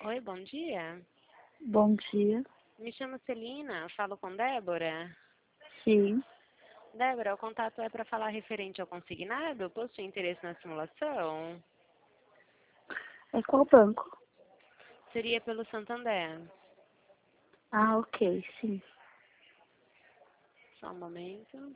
Oi, bom dia. Bom dia. Me chamo Celina, falo com Débora. Sim. Débora, o contato é para falar referente ao consignado? Possui interesse na simulação? É qual banco? Seria pelo Santander. Ah, ok, sim. Só um momento.